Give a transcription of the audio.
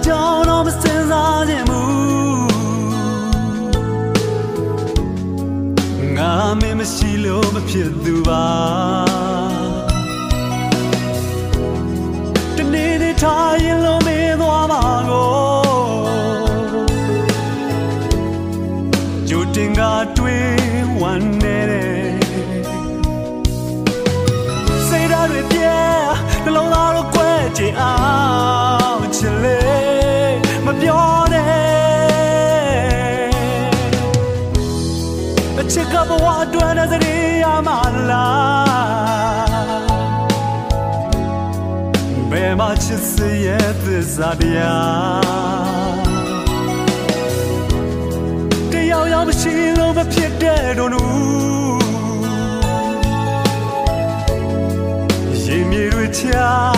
ကြောင်းတော့မစင်စားခြင်းမူငါမင်းမရှိလို့မဖြစ်သူပါတနေ့နေ့ထားရင်လုံးမေးသွားမှာကိုကြိုတင်ကတွေးဝမ်းနေတဲ့စိတ်ဓာတ်တွေပြဲနှလုံးသားတို့ကွဲချင်အောင်ချစ်လေမပြောနဲ့အချစ်ကဘဝအတွင်းနဲ့စရိယာမလားဘယ်မှာချစ်စရဲ့သစ္စာတရားတယောက်ယောက်မရှိလို့မဖြစ်တဲ့တို့နူရေမြေတွေချာ